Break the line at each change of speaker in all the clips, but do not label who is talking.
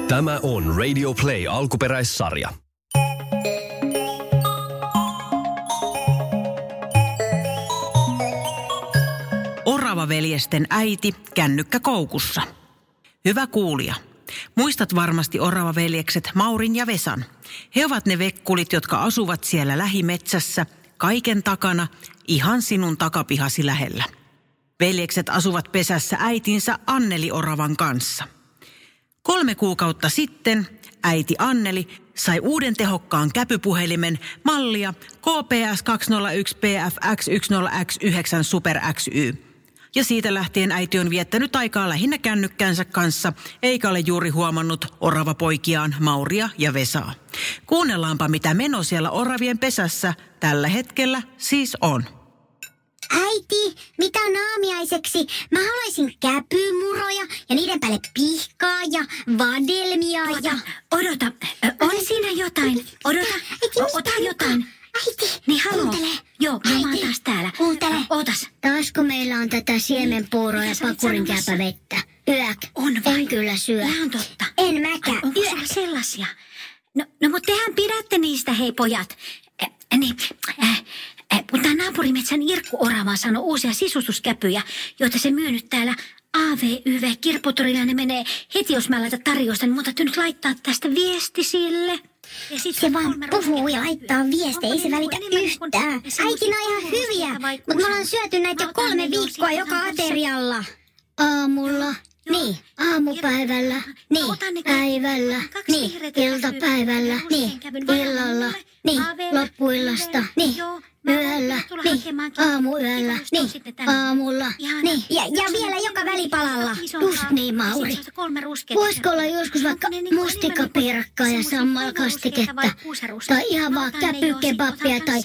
Tämä on Radio Play alkuperäissarja.
Oravaveljesten äiti kännykkä koukussa. Hyvä kuulija. Muistat varmasti Oravaveljekset Maurin ja Vesan. He ovat ne vekkulit, jotka asuvat siellä lähimetsässä, kaiken takana, ihan sinun takapihasi lähellä. Veljekset asuvat pesässä äitinsä Anneli Oravan kanssa. 3 kuukautta sitten äiti Anneli sai uuden tehokkaan käpypuhelimen mallia KPS 201 PF X10X9 Super XY. Ja siitä lähtien äiti on viettänyt aikaa lähinnä kännykkänsä kanssa, eikä ole juuri huomannut oravapoikiaan Mauria ja Vesaa. Kuunnellaanpa, mitä meno siellä oravien pesässä tällä hetkellä siis on.
Äiti, mitä on aamiaiseksi? Mä haluaisin käpymuroja ja niiden päälle pihkaa ja vadelmia
Odota. On siinä jotain. Odota. Ota jotain.
Äiti,
niin
kuuntele.
Joo, mä oon taas täällä.
Kuuntele.
Ootas.
Taasko meillä on tätä siemenpuuroa ja pakurinkäpävettä? Yök.
On vai?
En kyllä syö.
Tämä on totta.
En mäkään.
Onko siellä sellaisia? No mutta tehän pidätte niistä, hei pojat. Mutta naapurimetsän Irkku Orava sanoi uusia sisustuskäpyjä, joita se myy nyt täällä AVYV-kirpputorilla. Ne menee heti, jos mä laitan tarjousta, niin mun täytyy nyt laittaa tästä viesti sille. Ja
se vaan puhuu ja laittaa viestejä, ei se välitä yhtään. Äiti, ne on ihan hyviä, mutta me ollaan syöty näitä jo 3 viikkoa joka aterialla. Aamulla. Niin. Aamupäivällä. Niin. Päivällä. Niin. Iltapäivällä. Niin. Illalla. Niin. Loppuillasta. Niin. Yöllä. Niin. Aamuyöllä. Niin. Aamulla. Niin. Ja vielä joka välipalalla. Just niin, Mauri. Voisiko olla joskus vaikka mustikkapiirakkaa ja sammalkastiketta? Tai ihan vaan käpykebappia tai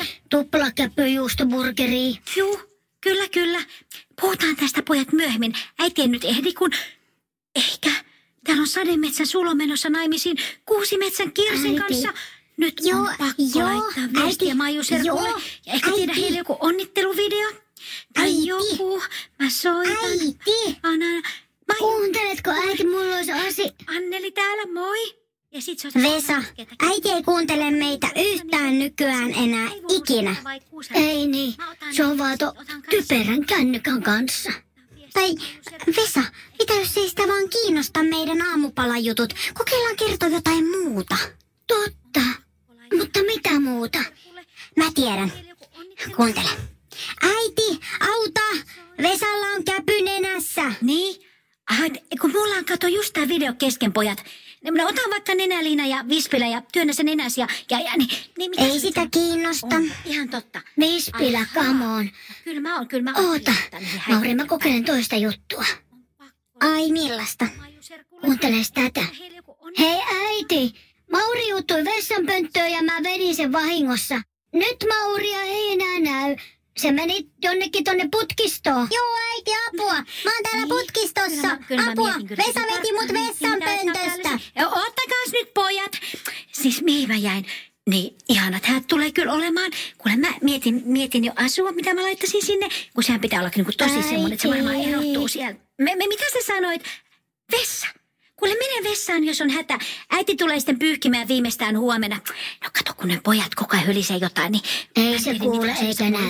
tuplakäpyjuustoburgeria?
Juu, kyllä. Puhutaan tästä pojat myöhemmin. Äiti en nyt ehdi, kun ehkä täällä on Sademetsän Sulo menossa naimisiin Kuusimetsän Kirsin kanssa. Nyt on pakko laittaa viestiä Maijuserkulle. Ja ehkä tehdä heille joku onnitteluvideo. Tai joku. Mä soitan.
Äiti! Kuunteletko äiti, mulla olisi
Anneli täällä, moi. Ja sit
Vesa, äiti ei kuuntele meitä yhtään nykyään enää ikinä.
Ei niin,
se on vaan typerän kännykän kanssa. Tai Vesa, mitä jos ei sitä vaan kiinnosta meidän aamupalajutut? Kokeillaan kertoa jotain muuta. Totta, mutta mitä muuta? Mä tiedän. Kuuntele. Äiti, auta! Vesalla on käpy nenässä.
Niin? Kun mulla on kato just tää video kesken, pojat. No, otan vaikka nenäliina ja vispilä ja työnnä sen nenäsi niin
ei sitä kiinnosta.
Ihan totta.
Vispilä, come on.
Kyllä mä oon.
Oota, Mauri, mä kokeilen toista juttua. Ai, millaista? Kuuntele tätä. Hei äiti, Mauri juuttui vessanpönttöön ja mä vedin sen vahingossa. Nyt Mauria ei enää näy. Se meni jonnekin tonne putkistoon. Joo, äiti, apua. Mä oon täällä putkistossa. Apua. Vesa veti mut vessanpöntöstä.
Ottakaas nyt, pojat. Siis mihin mä jäin? Niin, ihanat häät tulee kyllä olemaan. Kuule, mä mietin jo asua, mitä mä laittaisin sinne. Kun sehän pitää olla niinku tosi semmoinen, että se varmaan erottuu sieltä. Mitä sä sanoit? Vessa. Kuule, mene vessaan, jos on hätä. Äiti tulee sitten pyyhkimään viimeistään huomenna. No kato, kun ne pojat koko ajan hölisee jotain, niin...
Ei se kuule eikä näe.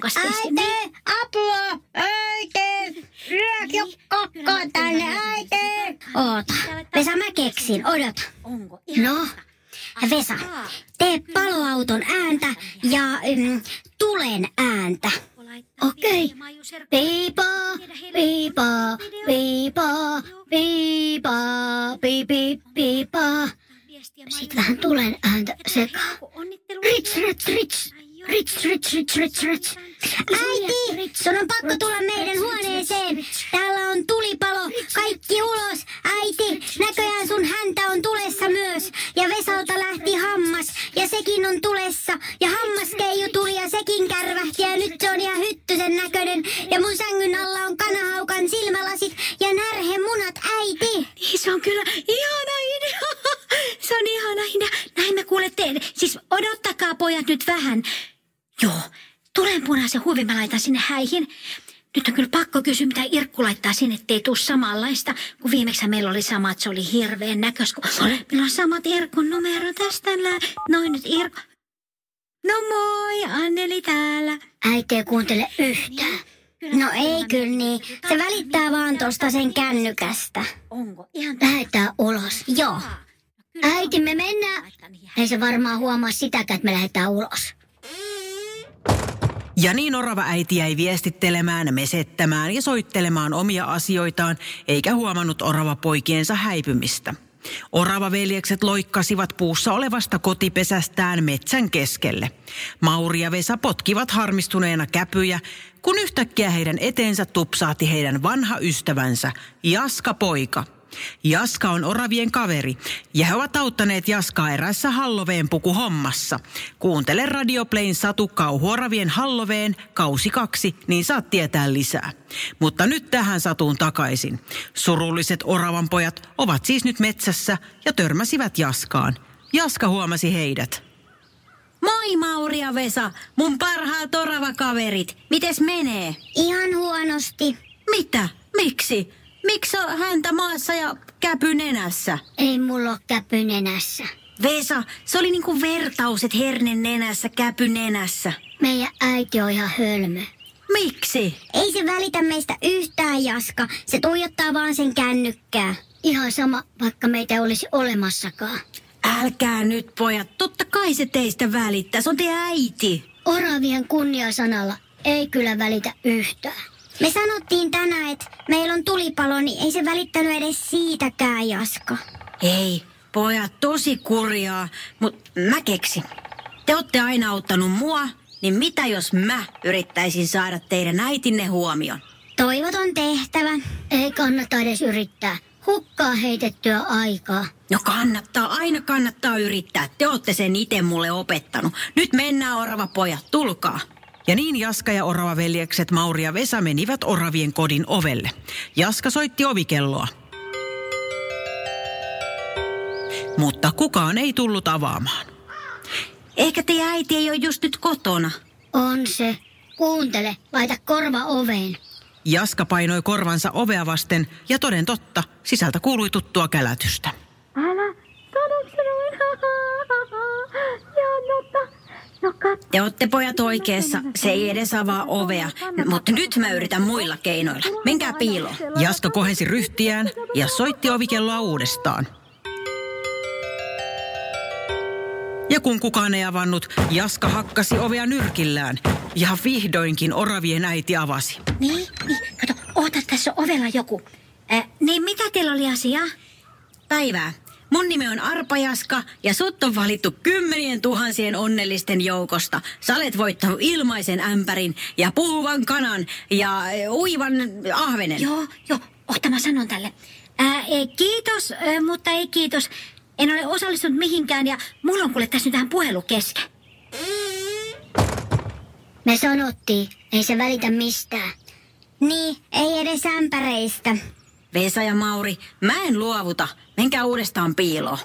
Äiti,
apua! Äiti! Lyök jo kokkoa tänne, äiti! Oota, Vesa, mä keksin. Odota. No, Vesa, tee paloauton ääntä ja tulen ääntä. Okei. Piipaa, piipaa, piipaa, piipaa, piipaa. Sitten vähän tulen ääntä sekaan. Rits. Äiti, sun on pakko tulla meidän huoneeseen. Täällä on tulipalo. Kaikki ulos. Äiti, näköjään sun häntä on tulessa myös. Ja Vesalta lähti hammas. Ja sekin on tulessa. Ja hammaskeiju tuli ja sekin kärvähti. Ja nyt se on ihan hyttysen näköinen. Ja mun sängyn alla on kanahaukan silmälasit ja närhemunat, äiti.
Niin, se on kyllä ihana idea. Se on ihana idea. Näin me kuule teen. Siis odottakaa pojat nyt vähän. Joo, tulen punaisen huvin mä laitan sinne häihin. Nyt on kyllä pakko kysyä, mitä Irkku laittaa sinne, ettei tule samanlaista. Kun viimeksi meillä oli sama, että se oli hirveän näköistä. Meillä on samat Irkun numero tästä. Noin nyt Irkku. No moi, Anneli täällä.
Äiti ei kuuntele yhtään. No ei kyllä niin. Se välittää vaan tosta sen kännykästä.
Onko? Ihan
Lähetään ulos.
Joo.
Äiti, me mennään. Ei se varmaan huomaa sitäkään, että me lähdetään ulos.
Ja niin orava äiti jäi viestittelemään, mesettämään ja soittelemaan omia asioitaan, eikä huomannut orava poikiensa häipymistä. Orava-veljekset loikkasivat puussa olevasta kotipesästään metsän keskelle. Mauri ja Vesa potkivat harmistuneena käpyjä, kun yhtäkkiä heidän eteensä tupsahti heidän vanha ystävänsä, Jaska-poika. Jaska on oravien kaveri ja he ovat auttaneet Jaskaa erässä Halloween-pukuhommassa. Kuuntele Radio Playn Satu Kauhuoravien Halloween kausi 2, niin saat tietää lisää. Mutta nyt tähän Satuun takaisin. Surulliset oravanpojat ovat siis nyt metsässä ja törmäsivät Jaskaan. Jaska huomasi heidät.
Moi Mauri ja Vesa, mun parhaat oravakaverit. Mites menee?
Ihan huonosti.
Mitä? Miksi? Miksi on häntä maassa ja käpy nenässä?
Ei mulla ole käpy nenässä.
Vesa, se oli niinku vertaus, että herne nenässä, käpy nenässä.
Meidän äiti on ihan hölmö.
Miksi?
Ei se välitä meistä yhtään, Jaska. Se tuijottaa vaan sen kännykkää. Ihan sama, vaikka meitä ei olisi olemassakaan.
Älkää nyt pojat, totta kai se teistä välittää, se on teidän äiti.
Oravien kunniasanalla ei kyllä välitä yhtään. Me sanottiin tänään, että meillä on tulipalo, niin ei se välittänyt edes siitäkään, Jaska.
Ei, pojat, tosi kurjaa, mutta mä keksin. Te ootte aina auttanut mua, niin mitä jos mä yrittäisin saada teidän äitinne huomioon?
Toivoton tehtävä. Ei kannata edes yrittää. Hukkaa heitettyä aikaa.
No aina kannattaa yrittää. Te ootte sen itse mulle opettanut. Nyt mennään oravapojat, tulkaa.
Ja niin Jaska ja oravaveljekset Mauri ja Vesa menivät oravien kodin ovelle. Jaska soitti ovikelloa. Mutta kukaan ei tullut avaamaan.
Ehkä teidän äiti ei ole just nyt kotona.
On se. Kuuntele, laita korva oveen.
Jaska painoi korvansa ovea vasten ja toden totta, sisältä kuului tuttua kälätystä.
Älä, sanoksi
Te ootte pojat oikeassa, se ei edes avaa ovea, mutta nyt mä yritän muilla keinoilla. Menkää piiloon.
Jaska kohensi ryhtiään ja soitti ovikelloa uudestaan. Ja kun kukaan ei avannut, Jaska hakkasi ovea nyrkillään ja vihdoinkin oravien äiti avasi.
Niin, kato, oota, tässä on ovella joku. Niin mitä teillä oli asiaa? Päivää. Mun nimi on Arpa Jaska ja sut on valittu 10 000 onnellisten joukosta. Sä olet voittanut ilmaisen ämpärin ja puhuvan kanan ja uivan ahvenen. Joo, oota mä sanon tälle. Kiitos, mutta ei kiitos. En ole osallistunut mihinkään ja mulla on kuule tässä nyt tähän puhelu kesken.
Me sanottiin, ei se välitä mistään.
Niin, ei edes ämpäreistä.
Vesa ja Mauri, mä en luovuta. Menkää uudestaan piiloon.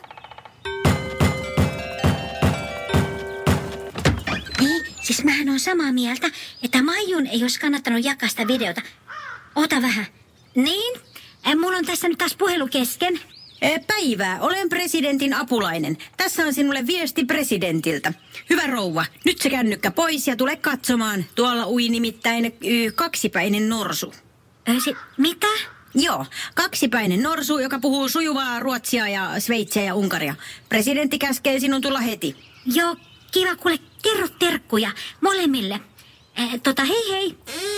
Niin, siis mähän on samaa mieltä, että Maijun ei olisi kannattanut jakaa sitä videota. Ota vähän. Niin, mulla on tässä nyt taas puhelu kesken. Päivää, olen presidentin apulainen. Tässä on sinulle viesti presidentiltä. Hyvä rouva, nyt se kännykkä pois ja tule katsomaan. Tuolla ui nimittäin kaksipäinen norsu. Mitä? Joo, kaksipäinen norsu, joka puhuu sujuvaa ruotsia ja sveitsiä ja unkaria. Presidentti käskee sinun tulla heti. Joo, kiva kuule, kerro terkkuja molemmille. Hei.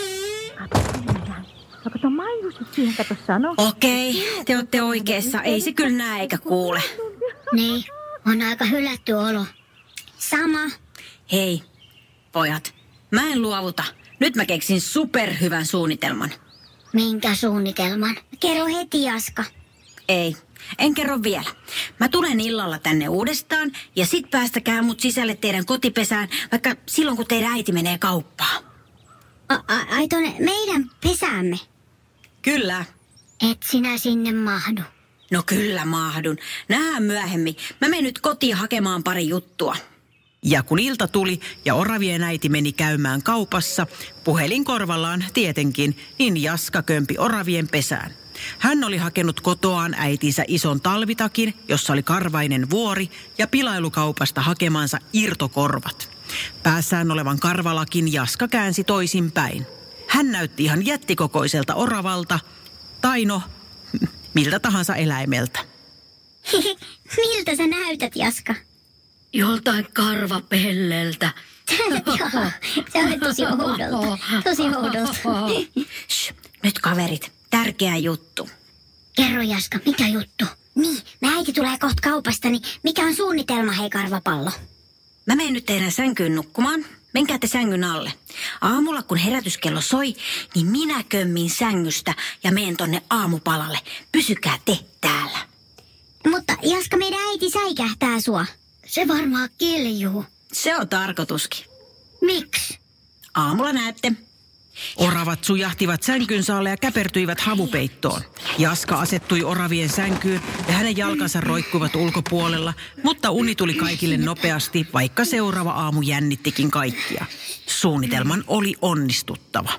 Okei, te olette oikeassa. Ei se kyllä näe eikä kuule.
Niin, on aika hylätty olo.
Sama.
Hei, pojat, mä en luovuta. Nyt mä keksin superhyvän suunnitelman.
Minkä suunnitelman?
Kerro heti, Jaska.
Ei, en kerro vielä. Mä tulen illalla tänne uudestaan ja sit päästäkää mut sisälle teidän kotipesään, vaikka silloin kun teidän äiti menee kauppaan.
Ai tonne meidän pesäämme?
Kyllä.
Et sinä sinne mahdu.
No kyllä mahdun. Nähdään myöhemmin. Mä menen nyt kotiin hakemaan pari juttua.
Ja kun ilta tuli ja oravien äiti meni käymään kaupassa, puhelin korvallaan tietenkin, niin Jaska kömpi oravien pesään. Hän oli hakenut kotoaan äitinsä ison talvitakin, jossa oli karvainen vuori, ja pilailukaupasta hakemansa irtokorvat. Päässään olevan karvalakin Jaska käänsi toisinpäin. Hän näytti ihan jättikokoiselta oravalta, tai no, miltä tahansa eläimeltä.
Miltä sä näytät, Jaska?
Joltain karvapelleltä.
Joo, se on tosi oudolta. Tosi oudolta.
Nyt kaverit, tärkeä juttu.
Kerro, Jaska, mikä juttu? Niin, mä äiti tulee kohta kaupasta, niin mikä on suunnitelma, hei karvapallo?
Mä menen nyt teidän sänkyyn nukkumaan. Menkää te sängyn alle. Aamulla kun herätyskello soi, niin minä kömmin sängystä ja menen tonne aamupalalle. Pysykää te täällä.
Mutta Jaska, meidän äiti säikähtää sua. Se varmaan kiljuu.
Se on tarkoituskin.
Miksi?
Aamulla näette.
Oravat sujahtivat sänkynsä alle ja käpertyivät havupeittoon. Jaska asettui oravien sänkyyn ja hänen jalkansa roikkuivat ulkopuolella, mutta uni tuli kaikille nopeasti, vaikka seuraava aamu jännittikin kaikkia. Suunnitelman oli onnistuttava.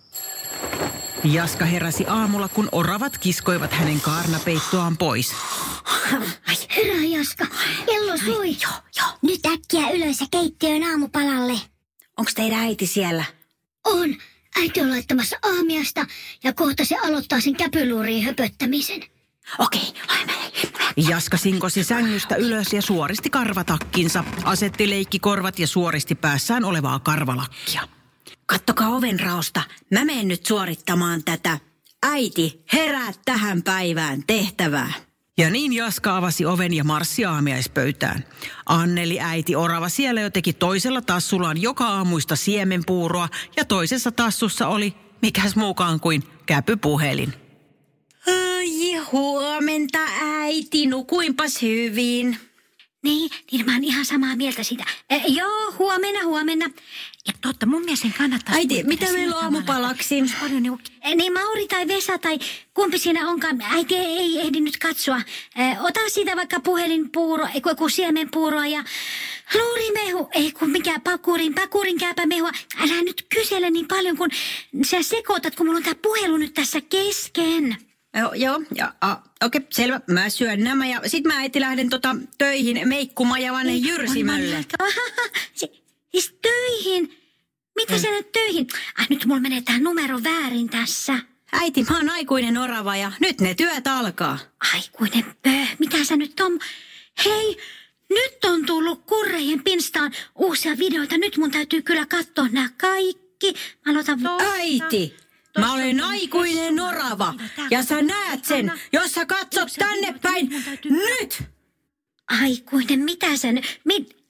Jaska heräsi aamulla, kun oravat kiskoivat hänen kaarnapeittoaan pois.
Herää, Jaska. Kello soi.
Joo.
Nyt äkkiä ylös ja keittiöön aamupalalle.
Onks teidän äiti siellä?
On. Äiti on laittamassa aamiasta ja kohta se aloittaa sen käpyluuriin höpöttämisen.
Okei.
Jaska sinkosi sängystä ylös ja suoristi karvatakkinsa, asetti leikkikorvat ja suoristi päässään olevaa karvalakkia.
Kattokaa ovenraosta. Mä menen nyt suorittamaan tätä. Äiti, herää tähän päivään tehtävää.
Ja niin Jaska avasi oven ja marssi aamiaispöytään. Anneli äiti orava siellä jo teki toisella tassullaan joka aamuista siemenpuuroa ja toisessa tassussa oli, mikäs muukaan kuin käpypuhelin.
Ai, huomenta äiti, nukuinpas hyvin. Niin mä oon ihan samaa mieltä siitä. Joo, huomenna. Ja totta, mun mielestä sen kannattaa...
Äiti, mitä meillä on aamupalaksi?
Niin Mauri tai Vesa tai kumpi siinä onkaan. Äiti ei ehdi nyt katsoa. Ota siitä vaikka puhelinpuuro, kun siemenpuuroa ja luurimehu. Ei kun mikä pakurin kääpämehua. Älä nyt kysele niin paljon, kun sä sekoitat, kun mulla on tää puhelu nyt tässä kesken.
Joo. Okei, selvä. Mä syön nämä ja sit mä äiti lähden töihin meikkumaan ja vaan jyrsimälle.
Siis töihin? Mitä sä nyt töihin? Nyt mulla menee tää numero väärin tässä.
Äiti, mä oon aikuinen orava ja nyt ne työt alkaa.
Aikuinen mitä sä nyt on? Hei, nyt on tullut Kurrejen Pinstaan uusia videoita. Nyt mun täytyy kyllä katsoa nämä kaikki. Mä aloitan...
Äiti! Mä olen aikuinen orava ja sä näet sen, jos sä katsot tänne päin nyt!
Aikuinen, mitä sä nyt...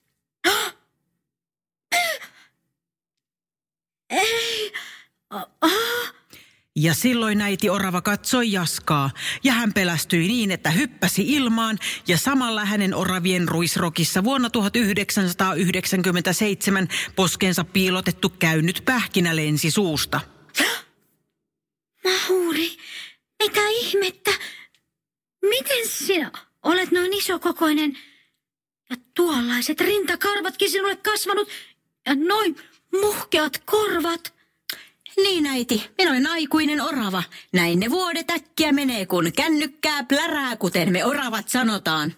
Ei!
Ja silloin äiti orava katsoi Jaskaa ja hän pelästyi niin, että hyppäsi ilmaan ja samalla hänen oravien ruisrokissa vuonna 1997 poskeensa piilotettu käynyt pähkinä lensi suusta.
Mauri, mitä ihmettä? Miten sinä olet noin isokokoinen ja tuollaiset rintakarvatkin sinulle kasvanut ja noin muhkeat korvat?
Niin äiti, minä olen aikuinen orava. Näin ne vuodet äkkiä menee, kun kännykkää plärää, kuten me oravat sanotaan.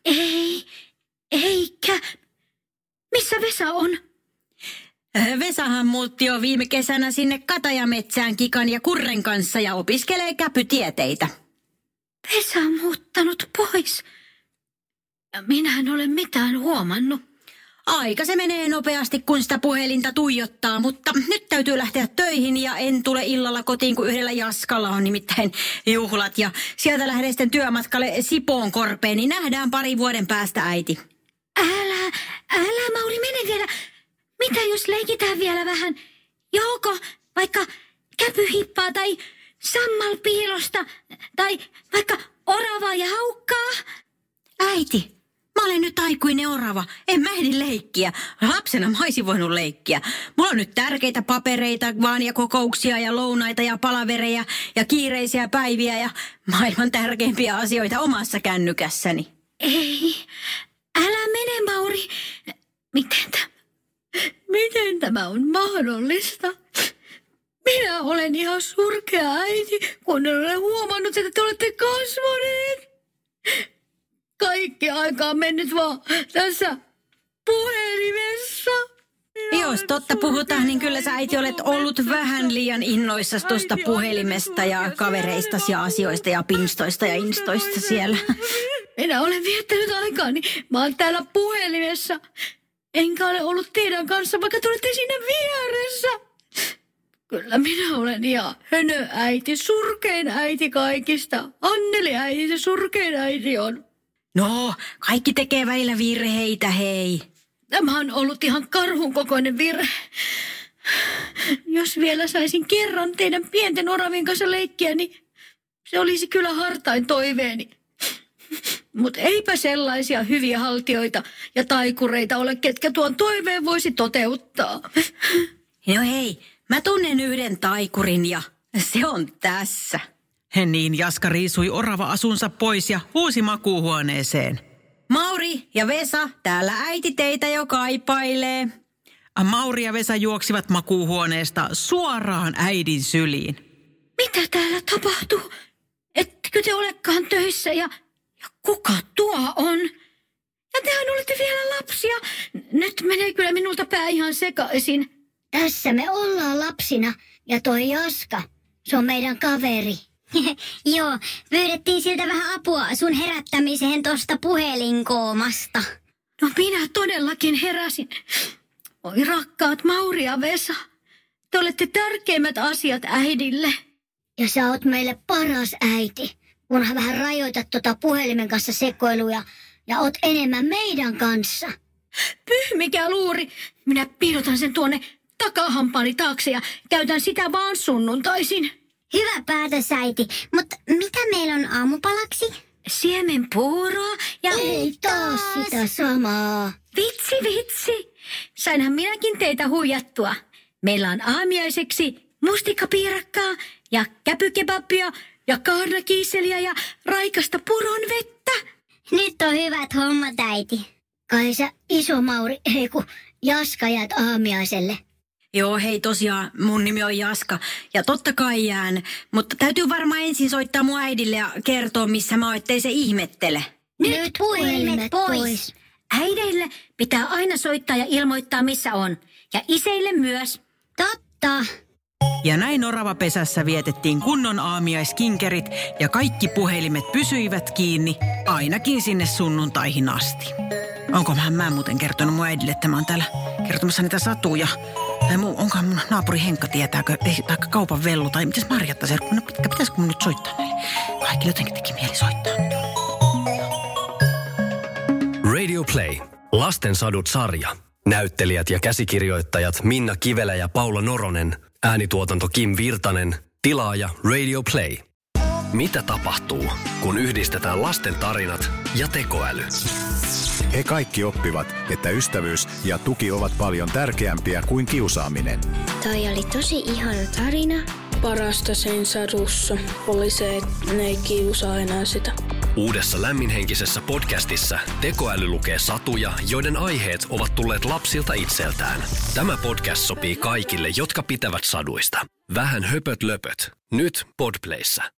Eikä. Missä Vesa on?
Vesahan muutti jo viime kesänä sinne Katajametsään Kikan ja Kurren kanssa ja opiskelee käpytieteitä.
Vesa on muuttanut pois. Ja minä en ole mitään huomannut.
Aika se menee nopeasti, kun sitä puhelinta tuijottaa, mutta nyt täytyy lähteä töihin ja en tule illalla kotiin, kun yhdellä Jaskalla on nimittäin juhlat. Ja sieltä lähden sitten työmatkalle Sipoonkorpeen, niin nähdään 2 vuoden päästä äiti.
Älä Mauri, mene vielä. Mitä jos leikitään vielä vähän? Joko vaikka käpyhippaa tai sammalpiilosta tai vaikka oravaa ja haukkaa?
Äiti, mä olen nyt aikuinen orava. En mä ehdi leikkiä. Lapsena mä olisin voinut leikkiä. Mulla on nyt tärkeitä papereita vaan ja kokouksia ja lounaita ja palavereja ja kiireisiä päiviä ja maailman tärkeimpiä asioita omassa kännykässäni.
Ei, älä mene Mauri. Miten tämä on mahdollista? Minä olen ihan surkea äiti, kun en ole huomannut, että te olette kasvaneet. Kaikki aika on mennyt vaan tässä puhelimessa.
Jos totta puhutaan, niin kyllä sä äiti olet ollut vähän liian innoissasi tuosta puhelimesta ja kavereistasi ja asioista ja pinstoista ja instoista siellä.
Minä olen viettänyt aikaa, niin mä oon täällä puhelimessa. Enkä ole ollut teidän kanssa, vaikka te olette siinä vieressä. Kyllä minä olen ihan hönöäiti, surkein äiti kaikista. Anneli äiti, se surkein äiti on.
No, kaikki tekee välillä virheitä, hei.
Tämä on ollut ihan karhun kokoinen virhe. Jos vielä saisin kerran teidän pienten oravien kanssa leikkiä, niin se olisi kyllä hartain toiveeni. Mutta eipä sellaisia hyviä haltioita ja taikureita ole, ketkä tuon toiveen voisi toteuttaa.
No hei, mä tunnen yhden taikurin ja se on tässä.
Niin Jaska riisui orava-asunsa pois ja huusi makuuhuoneeseen.
Mauri ja Vesa, täällä äiti teitä jo kaipailee.
Mauri ja Vesa juoksivat makuuhuoneesta suoraan äidin syliin.
Mitä täällä tapahtuu? Ettekö te olekaan töissä ja kuka tuo on? Ja tehän olette vielä lapsia. Nyt menee kyllä minulta pää ihan sekaisin.
Tässä me ollaan lapsina ja toi Jaska, se on meidän kaveri.
Joo, pyydettiin siltä vähän apua sun herättämiseen tosta puhelinkoomasta.
No minä todellakin heräsin. Oi rakkaat Mauri ja Vesa, te olette tärkeimmät asiat äidille.
Ja sä oot meille paras äiti, kunhan vähän rajoitat puhelimen kanssa sekoiluja ja oot enemmän meidän kanssa.
Mikä luuri, minä piilotan sen tuonne takahampaani taakse ja käytän sitä vaan sunnuntaisin.
Hyvä päätös, äiti. Mutta mitä meillä on aamupalaksi?
Siemenpuuroa ja...
Ei taas sitä samaa.
Vitsi. Sainhan minäkin teitä huijattua. Meillä on aamiaiseksi mustikkapiirakkaa ja käpykebabia ja kaarnakiiseliä ja raikasta puron vettä.
Nyt on hyvät hommat, äiti.
Kai sä iso Mauri, ei kun Jaska jäät aamiaiselle.
Joo, hei tosiaan, mun nimi on Jaska ja totta kai jään, mutta täytyy varmaan ensin soittaa mun äidille ja kertoa, missä mä oon, ettei se ihmettele.
Nyt puhelimet pois.
Äideille pitää aina soittaa ja ilmoittaa, missä on. Ja iseille myös.
Totta.
Ja näin oravapesässä vietettiin kunnon aamiaiskinkerit ja kaikki puhelimet pysyivät kiinni, ainakin sinne sunnuntaihin asti. Onkohan mä muuten kertonut mun äidille, että mä oon täällä kertomassa niitä satuja? Tai onkohan mun naapuri Henkka tietääkö, tai kaupan vellu, tai mitäs Marjatta se, pitäisikö mun nyt soittaa näille? Kaikille jotenkin teki mieli soittaa.
Radio Play. Lasten sadut sarja. Näyttelijät ja käsikirjoittajat Minna Kivelä ja Paula Noronen. Äänituotanto Kim Virtanen. Tilaaja Radio Play. Mitä tapahtuu, kun yhdistetään lasten tarinat ja tekoäly?
He kaikki oppivat, että ystävyys ja tuki ovat paljon tärkeämpiä kuin kiusaaminen.
Toi oli tosi ihana tarina. Parasta sen sadussa oli se, että ne ei kiusaa enää sitä.
Uudessa lämminhenkisessä podcastissa tekoäly lukee satuja, joiden aiheet ovat tulleet lapsilta itseltään. Tämä podcast sopii kaikille, jotka pitävät saduista. Vähän höpöt löpöt. Nyt Podplayssä.